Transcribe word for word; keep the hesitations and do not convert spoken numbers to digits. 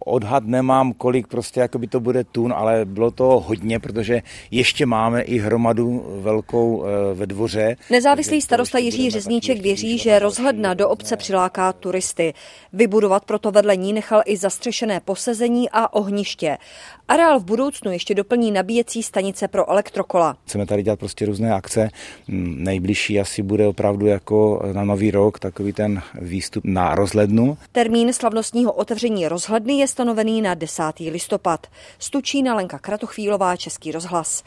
odhad nemám, kolik prostě jakoby to bude tun, ale bylo to hodně, protože ještě máme i hromadu velkou ve dvoře. Nezávislý starosta Jiří Řezníček věří, že rozhledna do obce přiláká turisty. Vybudovat proto vedle ní nechal i zastřešené posezení a ohniště. Areál v budoucnu ještě doplní nabíjecí stanice pro elektrokola. Chceme tady dělat prostě různé akce. Nejbližší asi bude opravdu jako na Nový rok takový ten výstup na rozhlednu. Termín slavnostního otevření rozhledny je stanovený na desátý listopad. Z Tučína Lenka Kratochvílová, Český rozhlas.